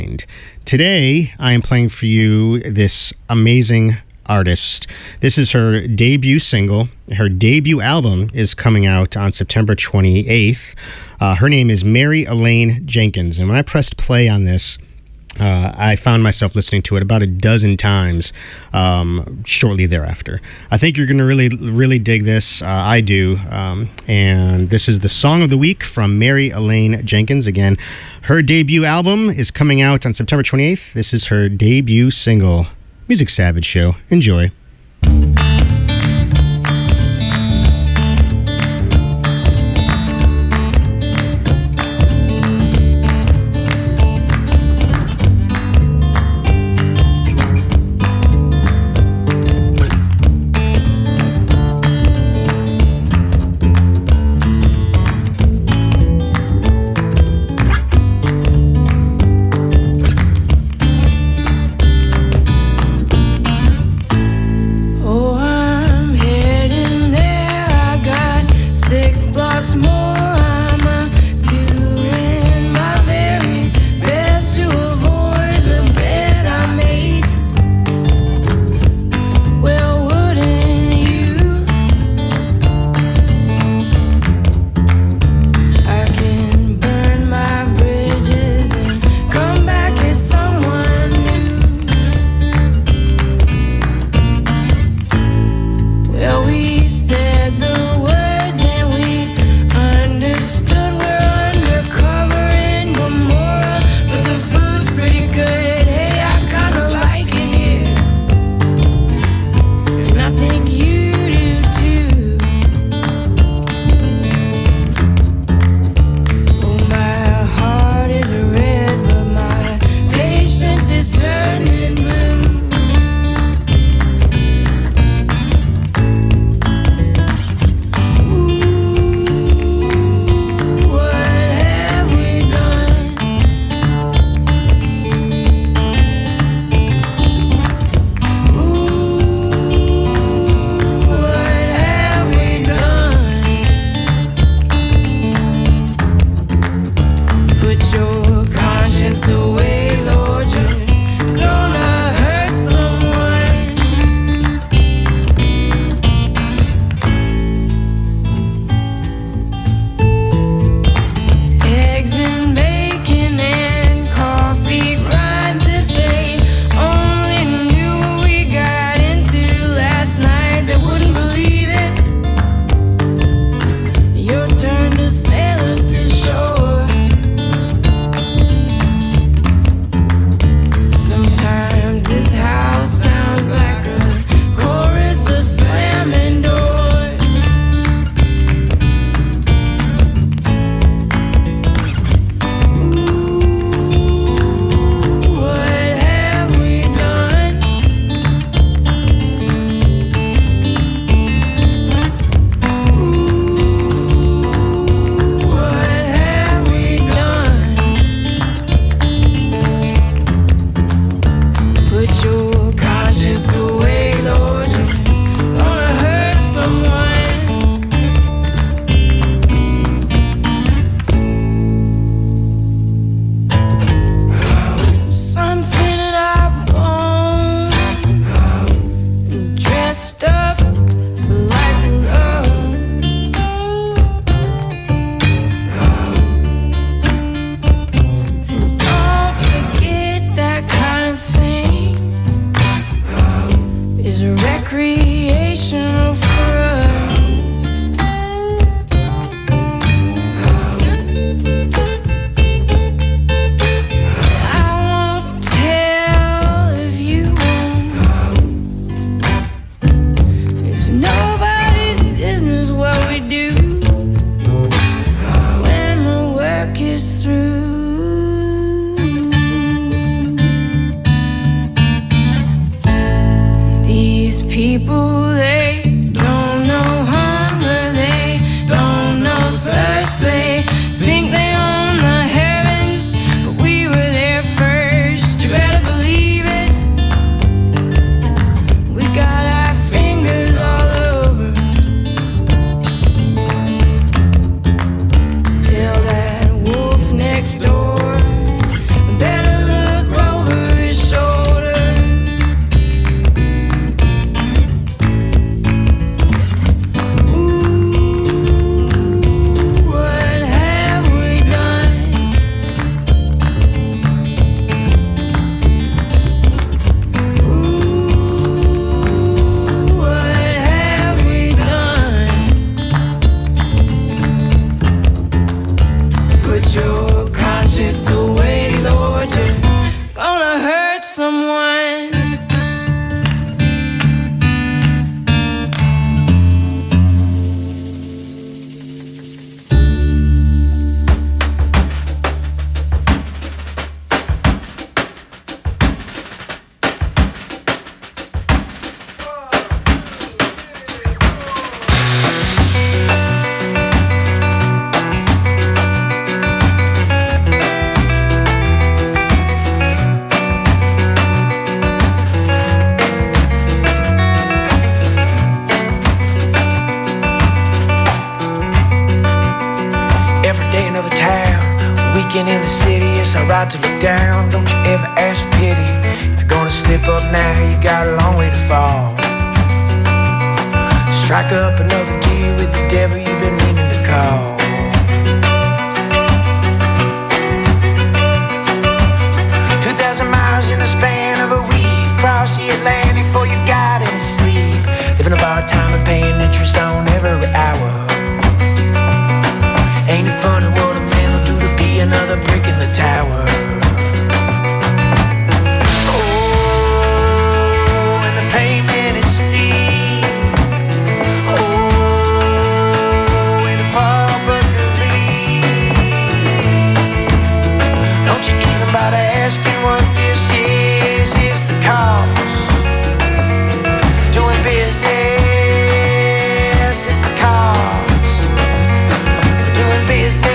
Today, I am playing for you this amazing artist. This is her debut single. Her debut album is coming out on September 28th. Her name is Mary Elaine Jenkins. And when I pressed play on this, I found myself listening to it about a dozen times shortly thereafter. I think you're going to really dig this. I do. And this is the Song of the Week from Mary Elaine Jenkins. Again, her debut album is coming out on September 28th. This is her debut single. Music Savage Show. Enjoy. start to look down, don't you ever ask for pity. If you're gonna slip up now, you got a long way to fall. Strike up another deal with the devil you've been meaning to call. 2,000 miles in the span of a week, cross the Atlantic before you got any sleep. Living a bar time and paying interest on every hour. Ain't it funny what a man will do to be another brick in the tower? Oh, and the payment is steep. Oh, and far but to leave. Don't you even bother asking what this is? It's the cost. Doing business, it's the cost. Doing business.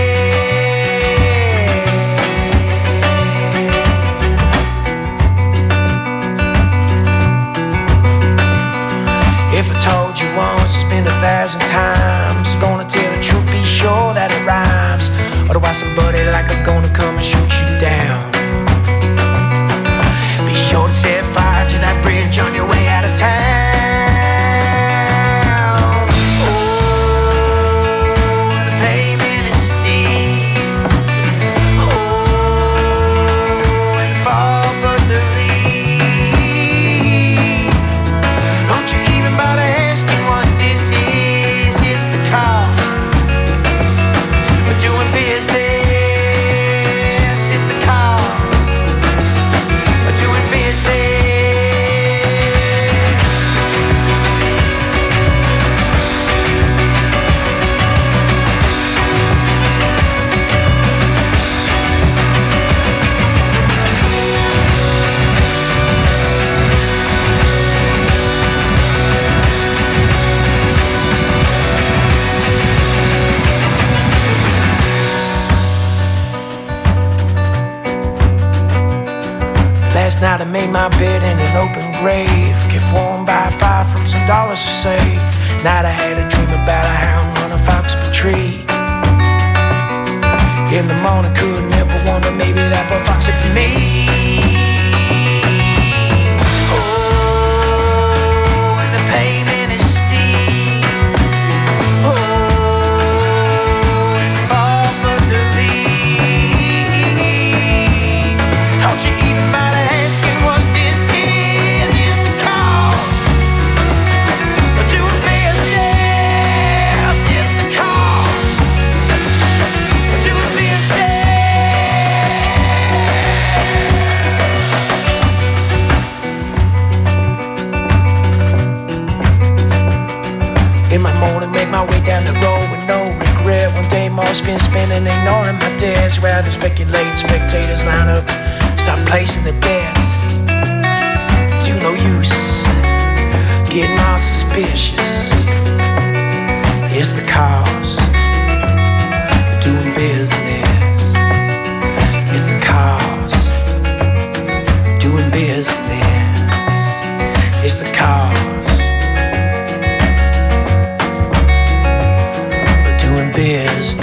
If I told you once, it's been 1,000 times. Gonna tell the truth, be sure that it rhymes. Otherwise somebody like I'm gonna come and shoot you down. Be sure to set fire to that bridge on your way out of town. Last night I made my bed in an open grave, kept warm by a fire from some dollars to save. Night I had a dream about a hound on a fox tree. In the morning couldn't help but wonder maybe that poor fox would be me. Oh, and the payment is steep. Oh, and far for the lead. Don't you even bother asking what this is? It's the cost of doing business. It's the cost of doing business. In my morning, make my way down the road with no regret. One day more spent spending, ignoring my debts. Rather speculate, spectators line up, stop placing the bets. Do no use getting all suspicious. It's the cost of doing business. It's the cost of doing business. It's the cost of doing business.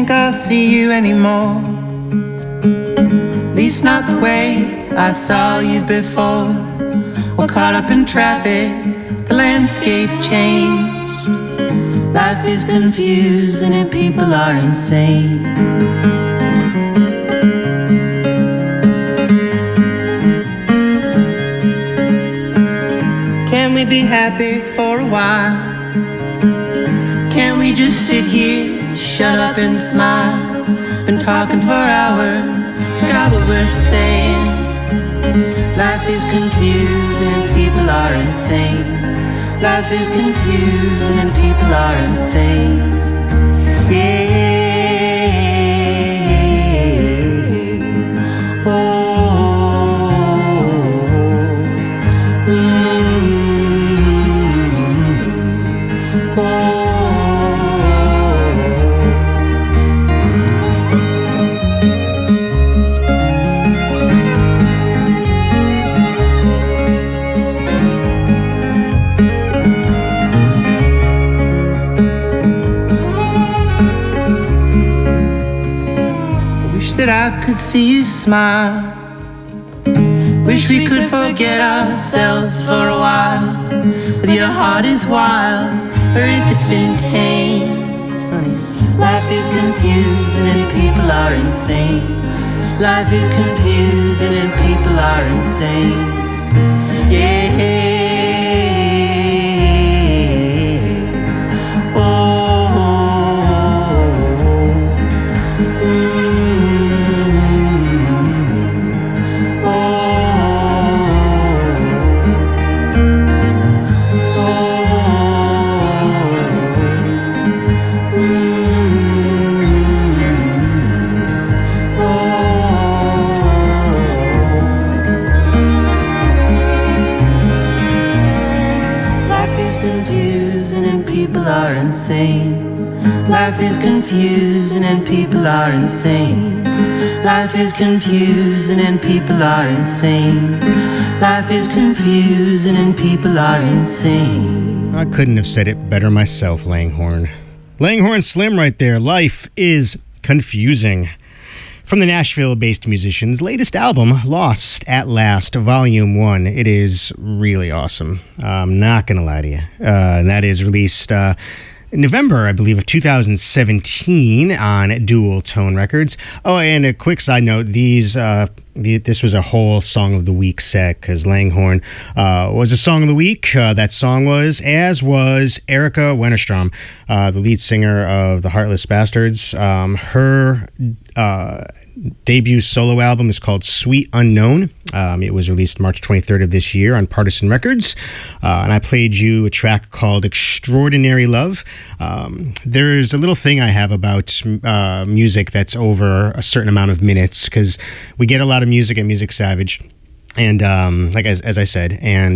think I'll see you anymore. At least not the way I saw you before. We're caught up in traffic, the landscape changed. Life is confusing and people are insane. Can we be happy for a while? Can we just sit here, shut up and smile? Been talking for hours, forgot what we're saying. Life is confusing and people are insane. Life is confusing and people are insane. Yeah. That I could see you smile. Wish we could forget ourselves for a while. If your heart is wild, or if it's been tamed. Life is confusing and people are insane. Life is confusing and people are insane. Yeah. Life is confusing and people are insane. Life is confusing and people are insane. Life is confusing and people are insane. I couldn't have said it better myself, Langhorne. Langhorne Slim right there. Life is confusing. From the Nashville-based musician's latest album, Lost at Last, Volume 1. It is really awesome. I'm not going to lie to you. And that is released in November, I believe, of 2017 on Dual Tone Records. Oh, and a quick side note, this was a whole Song of the Week set because Langhorne was a Song of the Week. That song was, as was Erica Wennerstrom, the lead singer of the Heartless Bastards. Her debut solo album is called Sweet Unknown. It was released March 23rd of this year on Partisan Records. And I played you a track called Extraordinary Love. There's a little thing I have about music that's over a certain amount of minutes because we get a lot of music at Music Savage. And like as I said, and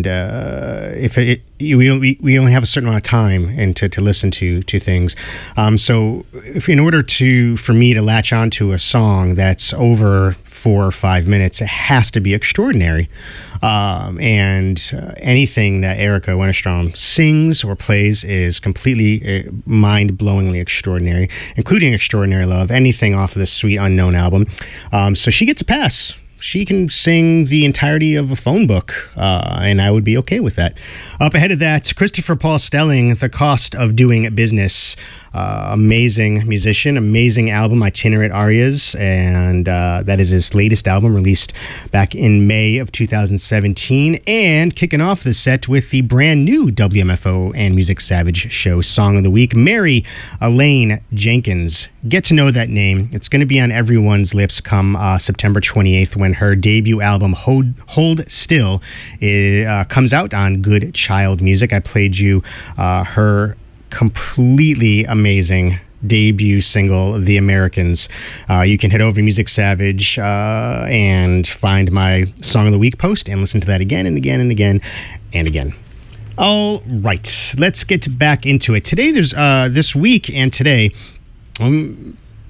we only have a certain amount of time and to listen to things. So if in order for me to latch onto a song that's over 4 or 5 minutes, it has to be extraordinary. And anything that Erica Wennerstrom sings or plays is completely mind-blowingly extraordinary, including Extraordinary Love, anything off of the Sweet Unknown album. So she gets a pass. She can sing the entirety of a phone book, and I would be okay with that. Up ahead of that, Christopher Paul Stelling, The Cost of Doing Business. Amazing musician, amazing album, Itinerant Arias, and that is his latest album released back in May of 2017. And kicking off the set with the brand new WMFO and Music Savage show Song of the Week, Mary Elaine Jenkins. Get to know that name. It's going to be on everyone's lips come September 28th when her debut album Hold Still comes out on Good Child Music. I played you her completely amazing debut single, The Americans. You can head over to Music Savage and find my Song of the Week post and listen to that again and again and again and again. All right, let's get back into it. Today, there's this week and today,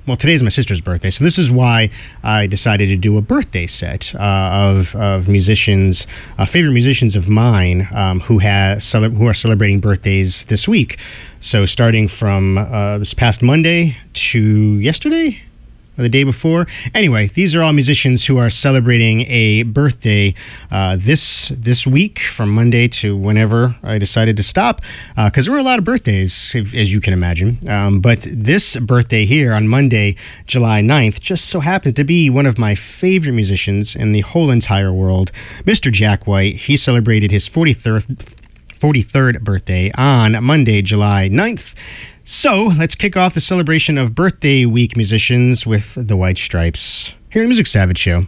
well, today's my sister's birthday, so this is why I decided to do a birthday set of musicians, favorite musicians of mine who are celebrating birthdays this week. So starting from this past Monday to yesterday, or the day before. Anyway, these are all musicians who are celebrating a birthday this week, from Monday to whenever I decided to stop, because there were a lot of birthdays, as you can imagine. But this birthday here on Monday, July 9th, just so happens to be one of my favorite musicians in the whole entire world, Mr. Jack White. He celebrated his 43rd birthday on Monday, July 9th. So let's kick off the celebration of birthday week musicians with the White Stripes here on Music Savage Show.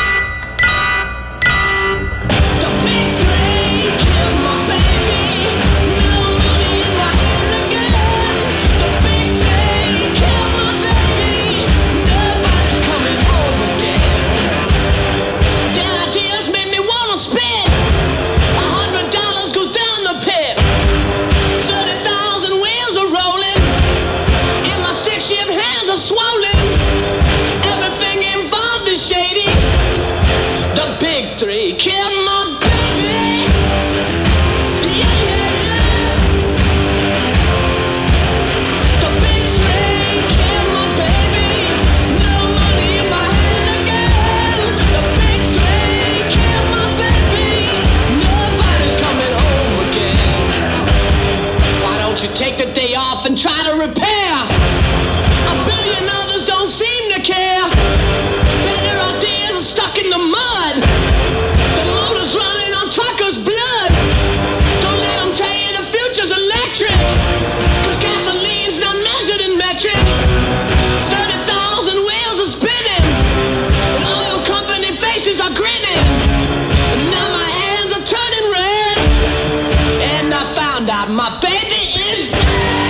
Take the day off and try to repair. A billion others don't seem to care. Better ideas are stuck in the mud. The motor's running on truckers' blood. Don't let them tell you the future's electric, 'cause gasoline's not measured in metric. 30,000 wheels are spinning, and oil company faces are grinning. And now my hands are turning red, and I found out my baby is dead.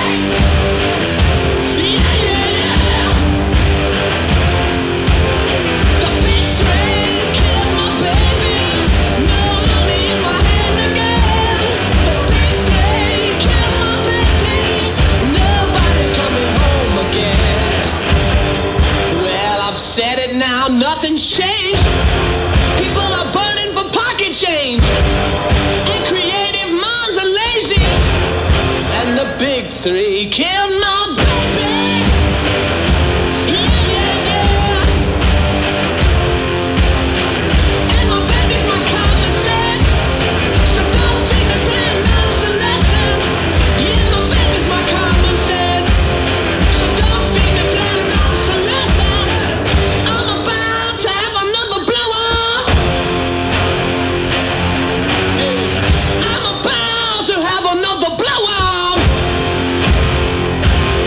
Yeah, yeah, yeah. The big train killed my baby. No money in my hand again. The big train killed my baby. Nobody's coming home again. Well, I've said it now, nothing's changed. People are burning for pocket change, and creative minds are lazy. And the big three killed my baby. Yeah, yeah, yeah. And my baby's my common sense, so don't feed me blind obsolescence. Yeah, my baby's my common sense, so don't feed me blind obsolescence. I'm about to have another blow up. I'm about to have another blow up.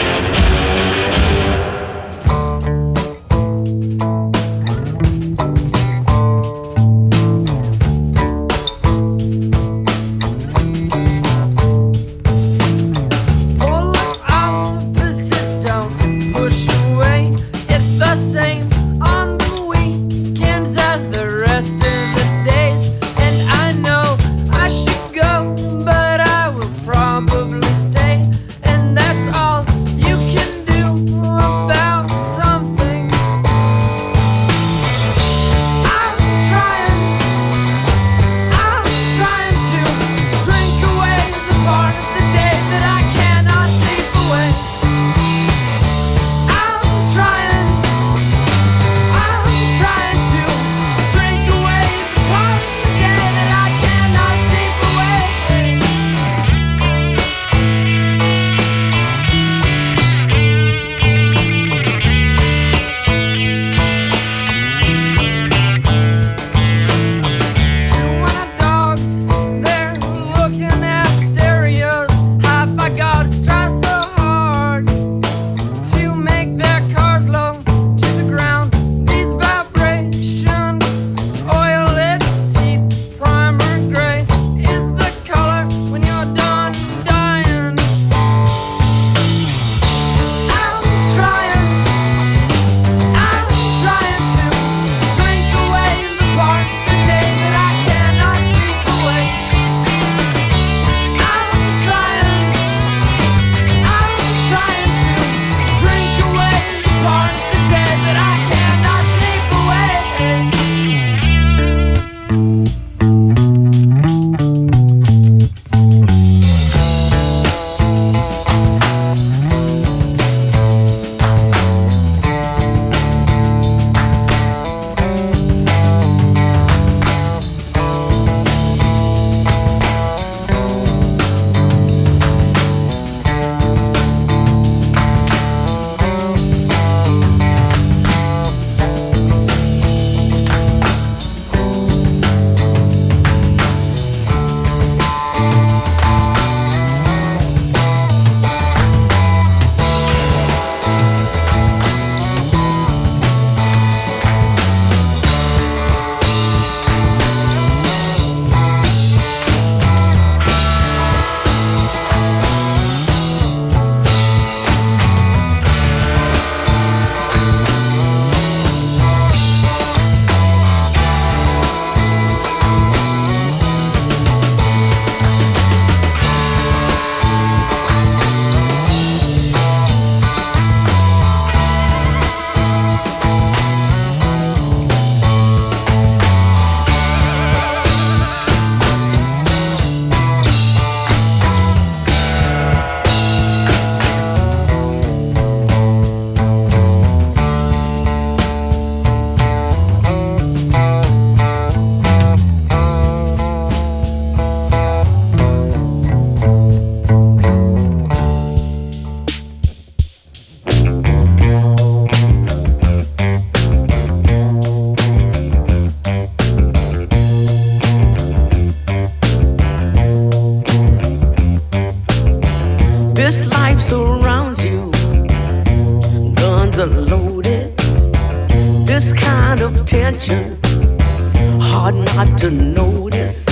surrounds you. Guns are loaded. This kind of tension, hard not to notice.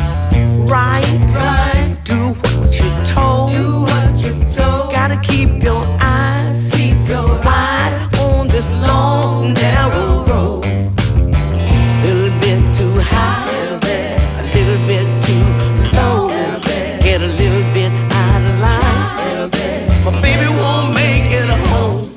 Right. Do what you're told. Gotta keep your eyes wide on this long, narrow road. Little bit too high, a little bit too low. Get a little bit out of line. My baby won't make it home.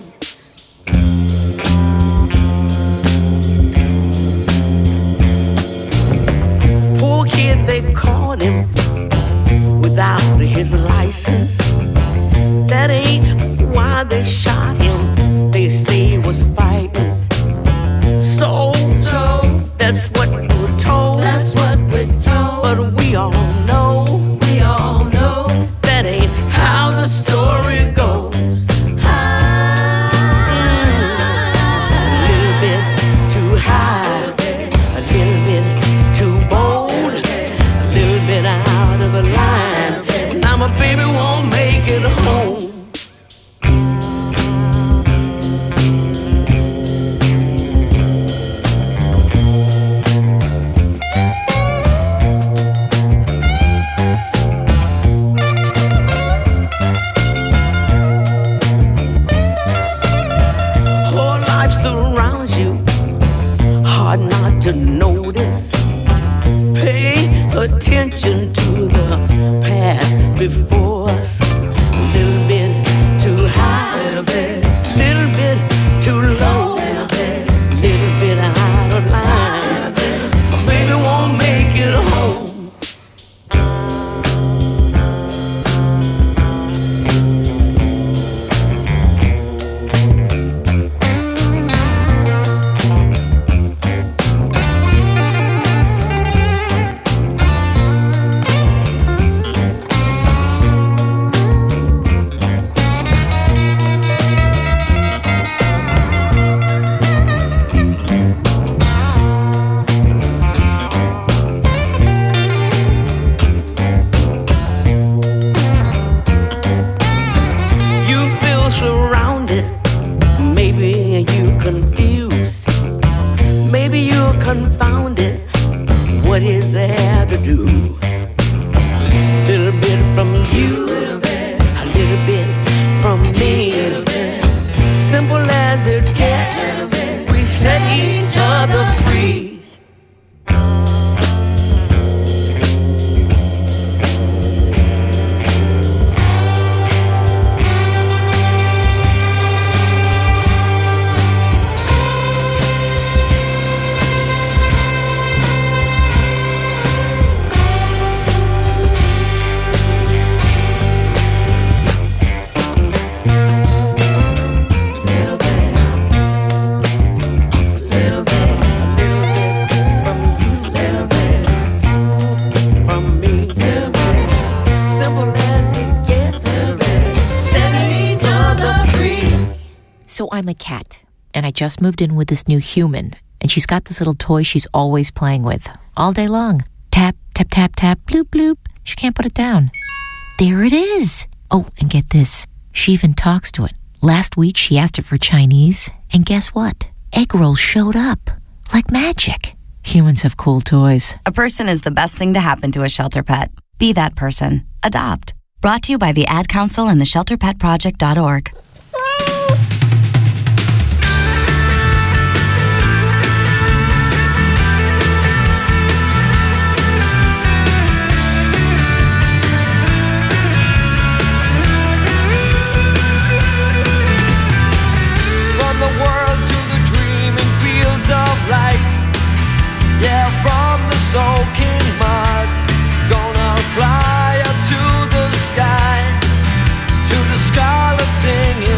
Poor kid, they caught him without his license. That ain't why they shot him. They say he was fighting. So that's what we're told. But we all know that ain't how the story goes. A little bit too high, a little bit too bold, a little bit out of a line. Now my baby won't make it home. Whole life surrounds you, hard not to notice. Pay attention to the path before us. A little bit too high, little bit too low, little bit out of line. My baby won't make it home. You feel surrounded, maybe you confused, maybe you're confounded. What is there to do? Little bit from you, a little bit from me. Simple as it gets, we set each other free. From me, simple as it gets, set each other free. So I'm a cat, and I just moved in with this new human, and she's got this little toy she's always playing with, all day long. Tap, tap, tap, tap, bloop, bloop. She can't put it down. There it is. Oh, and get this. She even talks to it. Last week, she asked it for Chinese, and guess what? Egg rolls showed up. Like magic. Humans have cool toys. A person is the best thing to happen to a shelter pet. Be that person. Adopt. Brought to you by the Ad Council and the ShelterPetProject.org. From the world to the dreaming fields of light. Yeah, from the soaking mud, gonna fly up to the sky, to the scarlet thing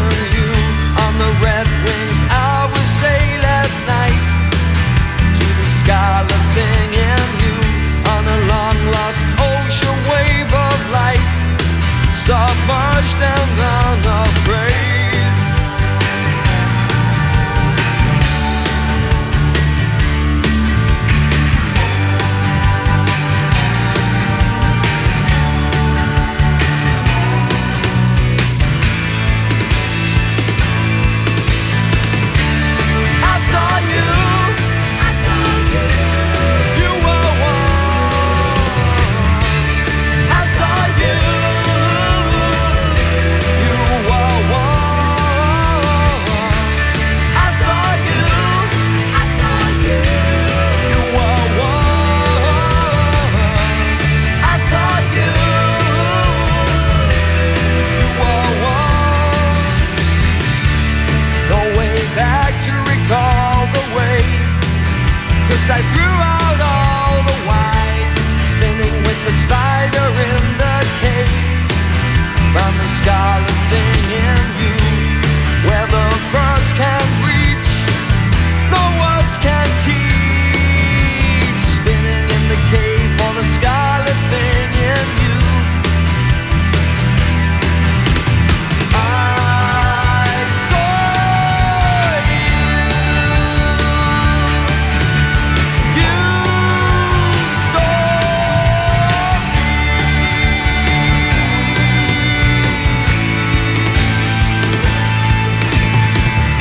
Yes, I threw out all the whys, spinning with the spider in the cave. Found the scarlet thing in you, where the birds can reach, no words can teach. Spinning in the cave for the scarlet thing in you. I saw you, you saw me.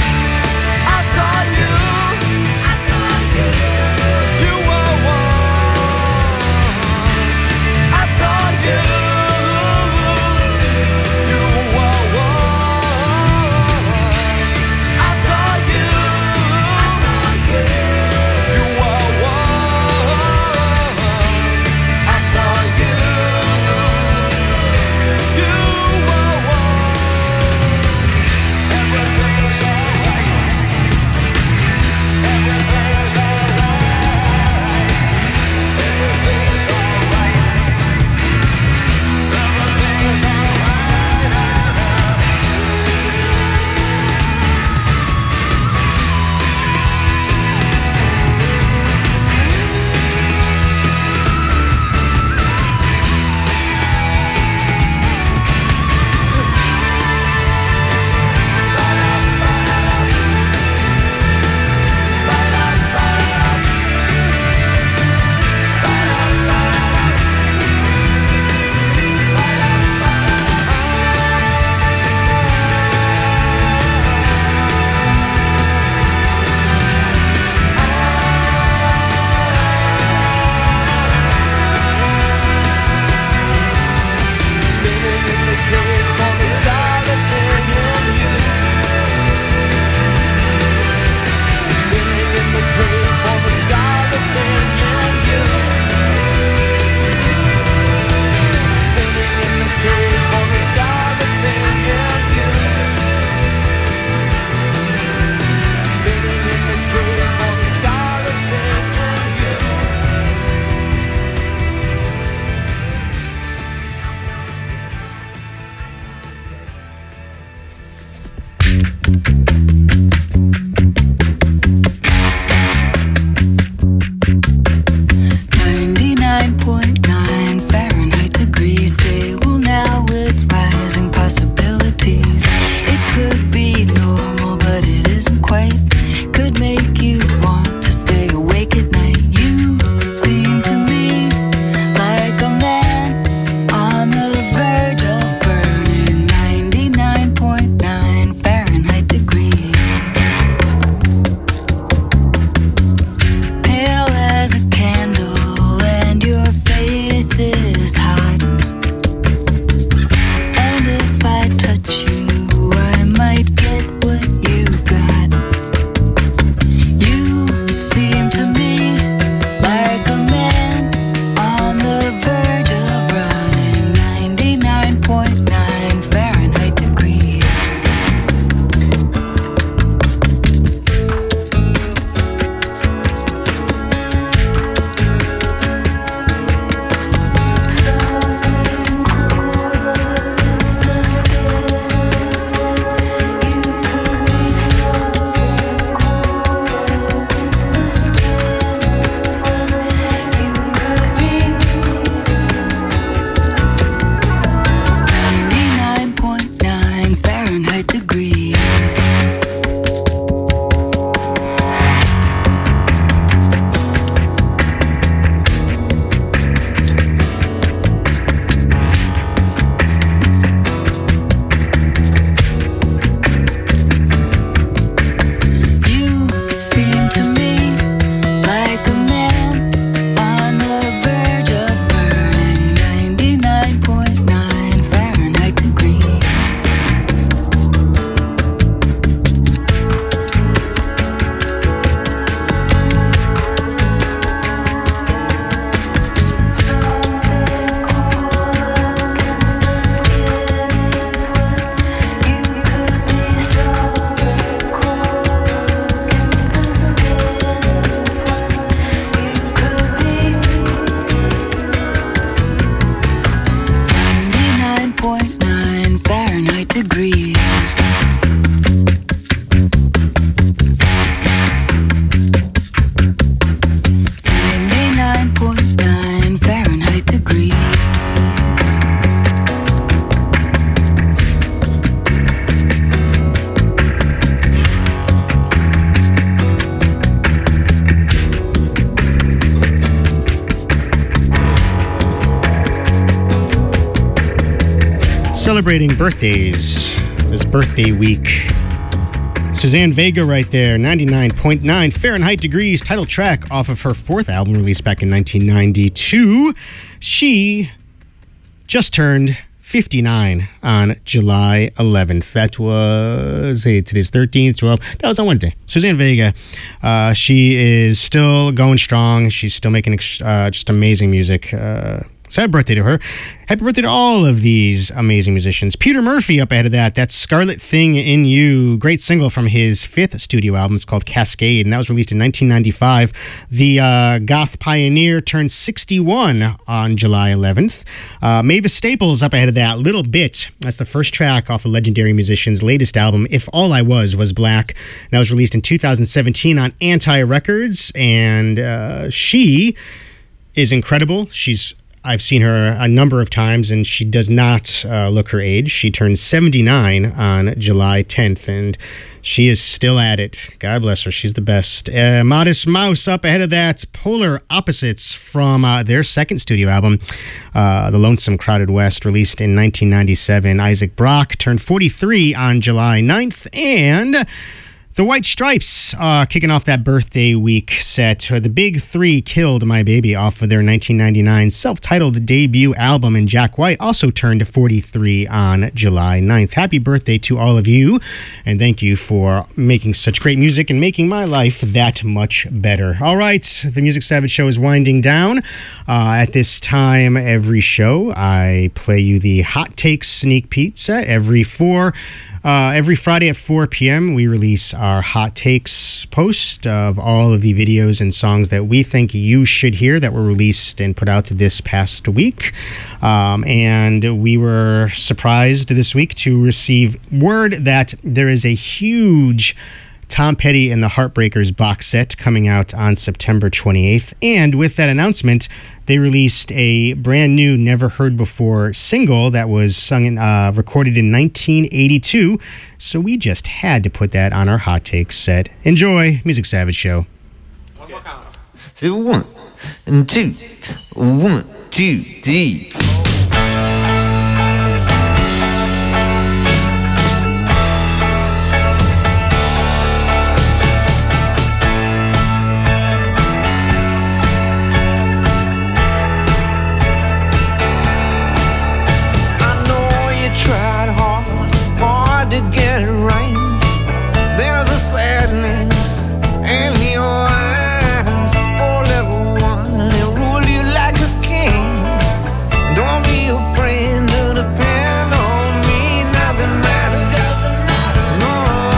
celebrating birthdays this birthday week. Suzanne Vega right there, 99.9 Fahrenheit degrees, title track off of her fourth album released back in 1992. She just turned 59 on July 11th. That was, today's 13th, 12th. That was on Wednesday. Suzanne Vega, she is still going strong. She's still making just amazing music. So happy birthday to her. Happy birthday to all of these amazing musicians. Peter Murphy up ahead of that. That's Scarlet Thing in You. Great single from his fifth studio album. It's called Cascade, and that was released in 1995. The goth pioneer turned 61 on July 11th. Mavis Staples up ahead of that. Little Bit. That's the first track off a legendary musician's latest album, If All I Was Black. And that was released in 2017 on Anti Records, and she is incredible. I've seen her a number of times, and she does not look her age. She turned 79 on July 10th, and she is still at it. God bless her. She's the best. Modest Mouse up ahead of that. Polar Opposites from their second studio album, The Lonesome Crowded West, released in 1997. Isaac Brock turned 43 on July 9th, and the White Stripes kicking off that birthday week set. The Big Three Killed My Baby off of their 1999 self-titled debut album, and Jack White also turned 43 on July 9th. Happy birthday to all of you, and thank you for making such great music and making my life that much better. All right, the Music Savage Show is winding down. At this time every show, I play you the Hot Takes sneak peek set. Every Friday at 4 p.m., we release our Hot Takes post of all of the videos and songs that we think you should hear that were released and put out this past week. And we were surprised this week to receive word that there is a huge Tom Petty and the Heartbreakers box set coming out on September 28th. And with that announcement, they released a brand new, never heard before single that was recorded in 1982. So we just had to put that on our Hot Takes set. Enjoy Music Savage Show. One more count. So 1 and 2, 1, 2, 3. To get it right, there's a sadness in your eyes. Oh, level one, they rule you like a king. Don't be afraid to depend on me. Nothing matters, no.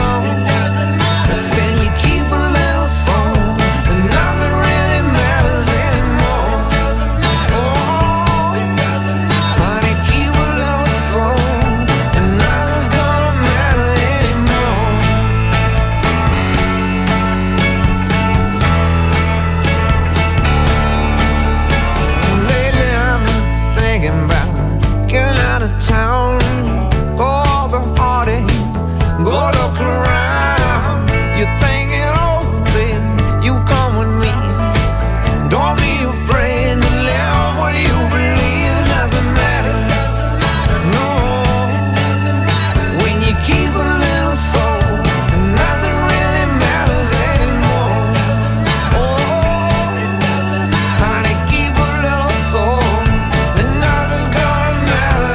Then you keep a little soul, and nothing really matters anymore. Oh, honey, keep a little soul, and nothing's gonna town, all the heartache, go look around. You're thinking, oh, baby, you come with me. Don't be afraid to live what you believe. Nothing matters, no. When you keep a little soul, nothing really matters anymore. Oh, honey, keep a little soul, and nothing's gonna matter.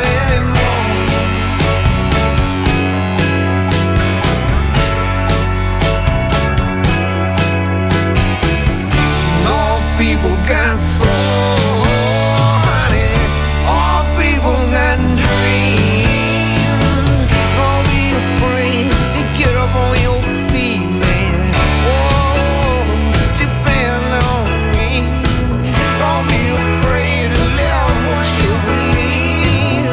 People got soul, honey. All people got dreams. Don't be afraid to get up on your feet, man. Oh, depend on me. Don't be afraid to live what you believe.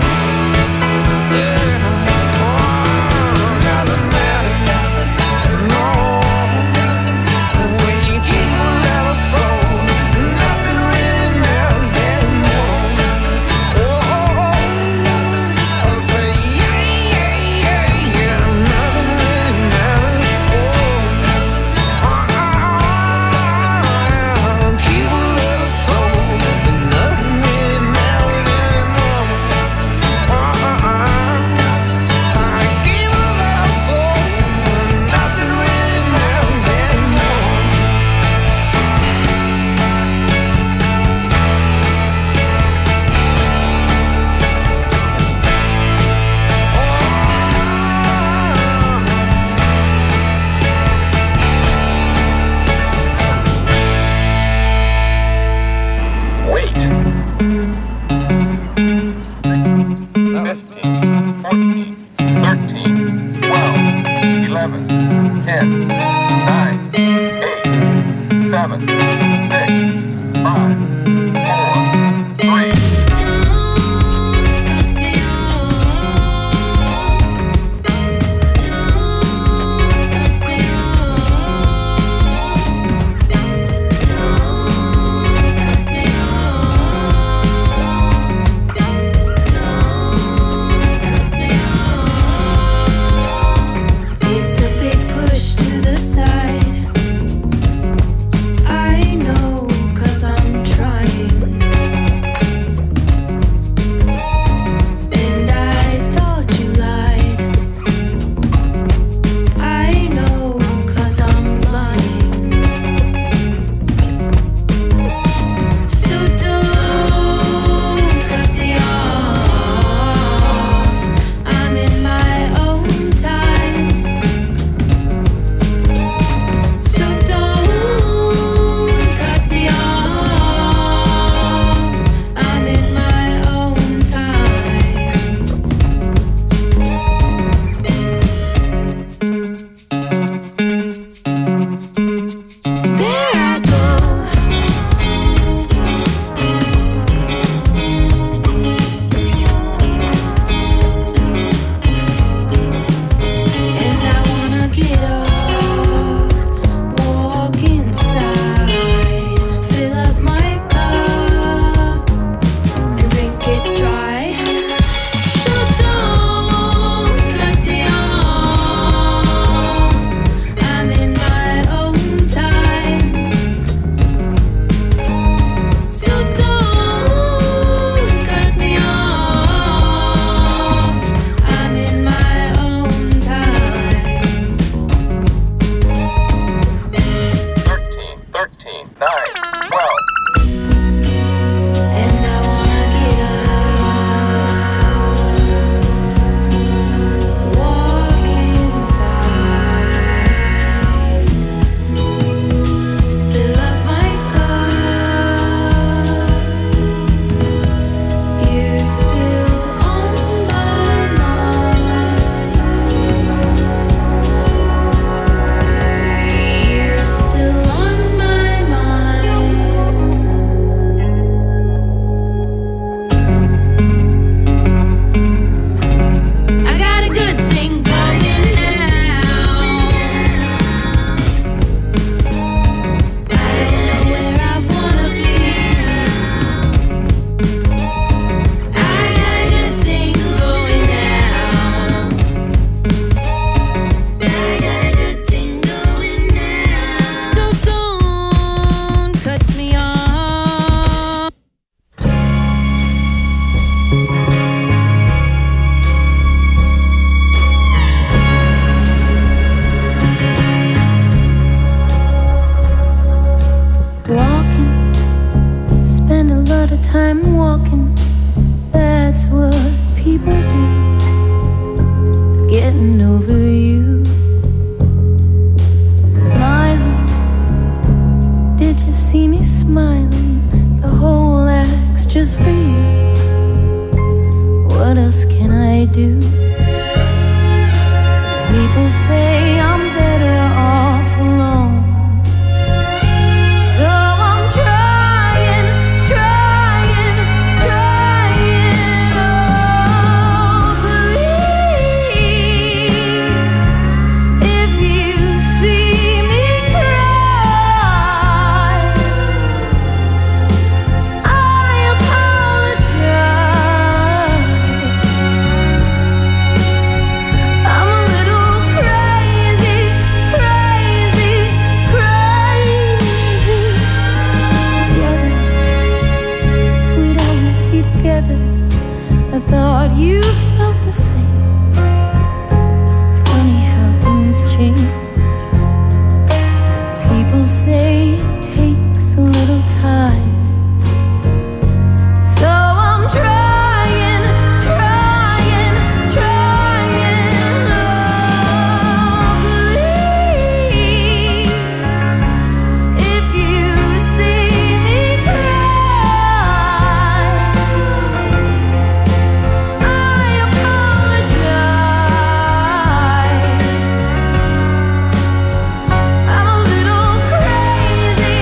Yeah. Oh, doesn't matter, no. When you keep a little soul, nothing really of time walking. That's what people do. Getting over you. Smiling. Did you see me smiling? The whole act's just for you. What else can I do? People say I'm better off alone. So I'm trying. Oh, please, if you see me cry, I apologize. I'm a little crazy. Together, we'd always be together. I thought you felt the same. Funny how things change. People say it takes a little time. So I'm trying. Oh, please, if you see me cry, I apologize. I'm a little crazy.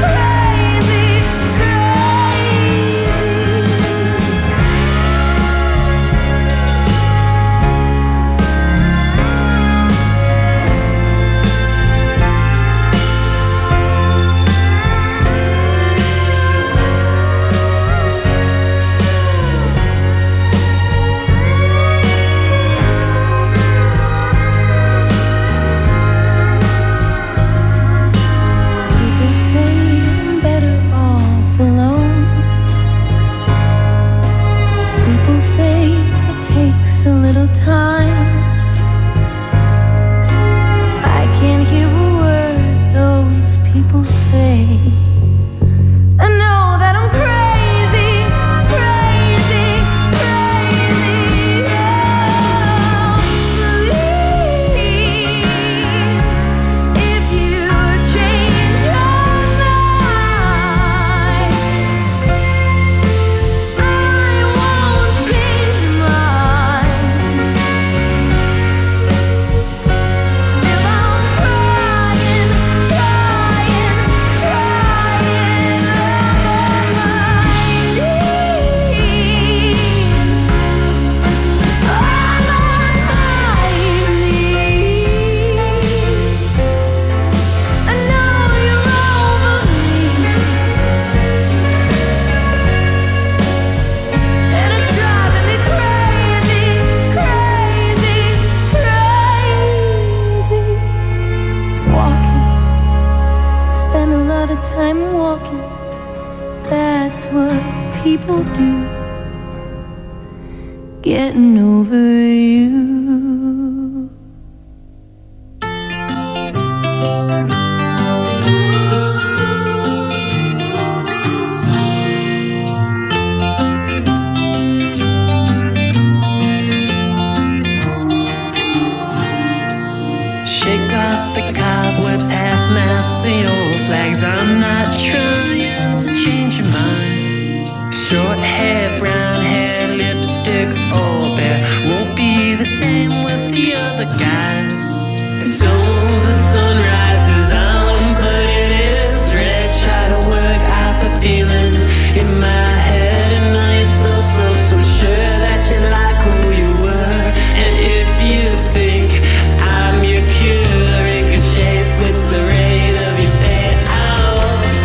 People say I'm better off alone. People say it takes a little time. I can't hear a word those people say. I know that I'm crazy. Oh, please, if you change your mind, I won't change mine. Still I'm trying I know you're over me, and it's driving me crazy. Walking, spend a lot of time walking. That's what people do. Getting over you. Shake off the cobwebs, half-mast the old flags. I'm not trying to change your mind. Short hair, brown hair, lipstick, all bare. Won't be the same with the other guys. And so the sun rises, I'm putting it red. Try to work out the feelings in my head, and I'm so sure that you like who you were. And if you think I'm your cure, in good shape with the rate of your fade out,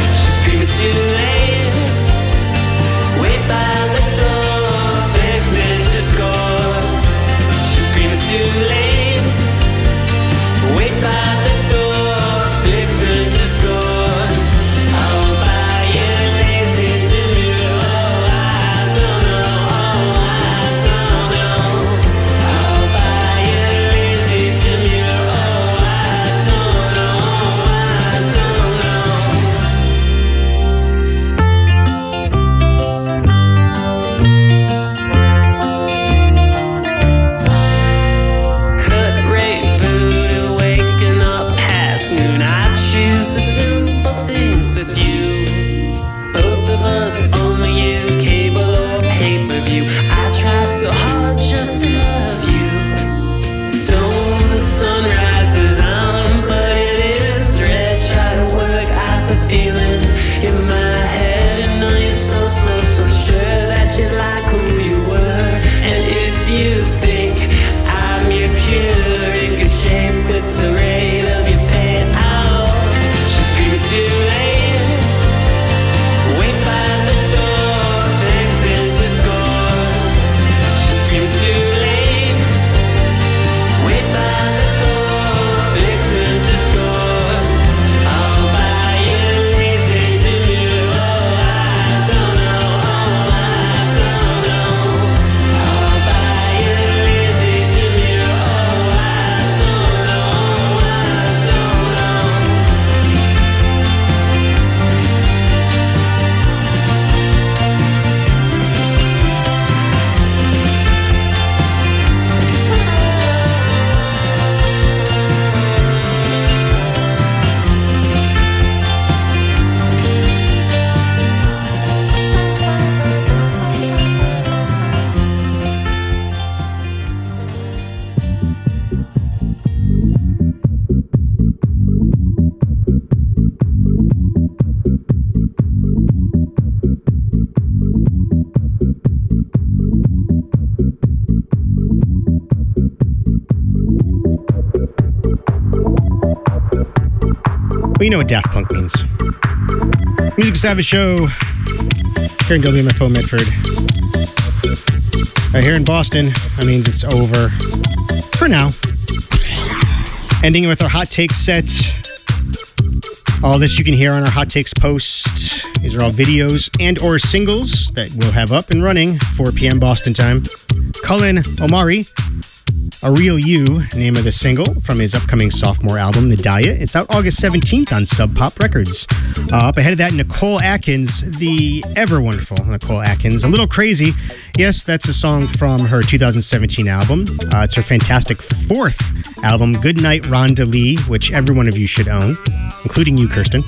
Well, you know what Daft Punk means. Music Savage Show here in WMFO Medford. Right here in Boston, that means it's over for now. Ending with our hot takes set. All this you can hear on our hot takes post. These are all videos and or singles that we'll have up and running 4 p.m. Boston time. Cullen Omari, A Real You, name of the single from his upcoming sophomore album, The Diet. It's out August 17th on Sub Pop Records. Up ahead of that, Nicole Atkins, the ever wonderful Nicole Atkins. A Little Crazy. Yes, that's a song from her 2017 album. It's her fantastic 4th album, Goodnight Rhonda Lee, which every one of you should own, including you, Kirsten.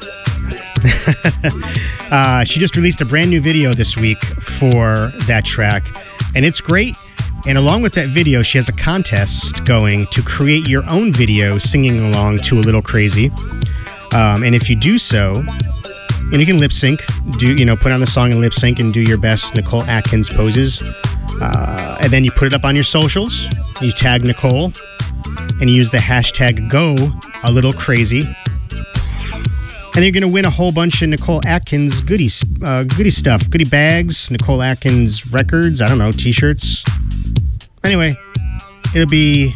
She just released a brand new video this week for that track, and it's great. And along with that video, she has a contest going to create your own video singing along to A Little Crazy. And if you do so, and you can lip sync, put on the song and lip sync and do your best Nicole Atkins poses. And then you put it up on your socials. You tag Nicole and you use the hashtag #GoALittleCrazy. And you're going to win a whole bunch of Nicole Atkins goodie stuff, goodie bags, Nicole Atkins records, I don't know, t-shirts. Anyway, you'll be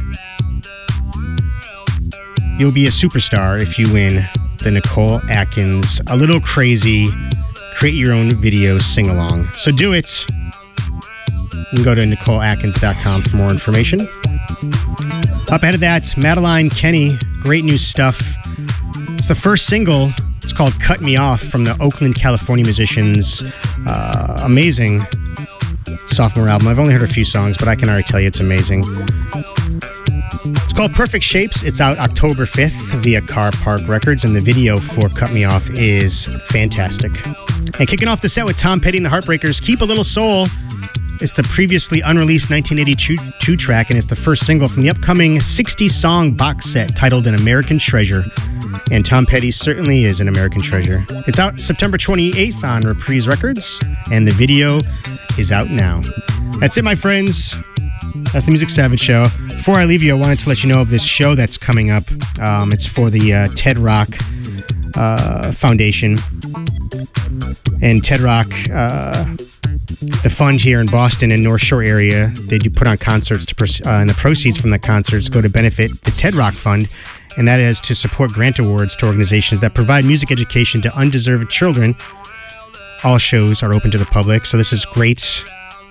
a superstar if you win the Nicole Atkins A Little Crazy create your own video sing-along. So do it. You can go to NicoleAtkins.com for more information. Up ahead of that, Madeline Kenny, great new stuff. It's the first single. It's called Cut Me Off from the Oakland, California musicians. Amazing sophomore album. I've only heard a few songs, but I can already tell you it's amazing. It's called Perfect Shapes. It's out October 5th via Car Park Records, and the video for Cut Me Off is fantastic. And kicking off the set with Tom Petty and the Heartbreakers, Keep a Little Soul. It's the previously unreleased 1982 track, and it's the first single from the upcoming 60-song box set titled An American Treasure. And Tom Petty certainly is an American treasure. It's out September 28th on Reprise Records, and the video is out now. That's it, my friends. That's the Music Savage Show. Before I leave you, I wanted to let you know of this show that's coming up. It's for the TED Rock Foundation. And TED Rock, the fund here in Boston and North Shore area, they do put on concerts, and the proceeds from the concerts go to benefit the TED Rock Fund, and that is to support grant awards to organizations that provide music education to undeserved children. All shows are open to the public, so this is great.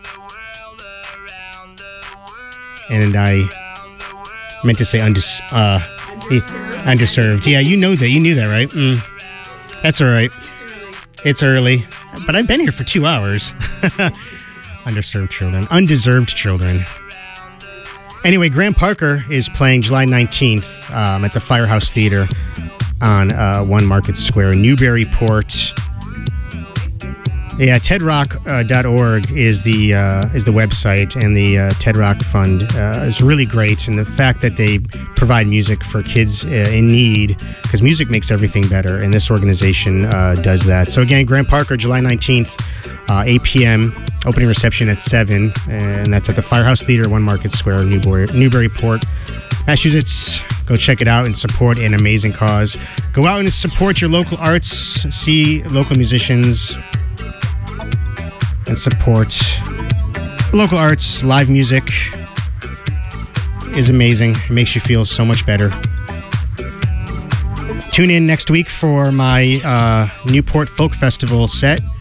And I meant to say underserved. Yeah, you know that. You knew that, right? That's all right. It's early. But I've been here for 2 hours. Underserved children. Undeserved children. Anyway, Graham Parker is playing July 19th at the Firehouse Theater on 1 Market Square in Newburyport. Yeah, TEDRock.org is the website, and the TED Rock Fund is really great. And the fact that they provide music for kids in need, because music makes everything better, and this organization does that. So again, Graham Parker, July 19th, 8 p.m., opening reception at 7, and that's at the Firehouse Theater, 1 Market Square, Newburyport, Massachusetts. Go check it out and support an amazing cause. Go out and support your local arts, see local musicians, and support local arts. Live music is amazing. It makes you feel so much better. Tune in next week for my Newport Folk Festival set.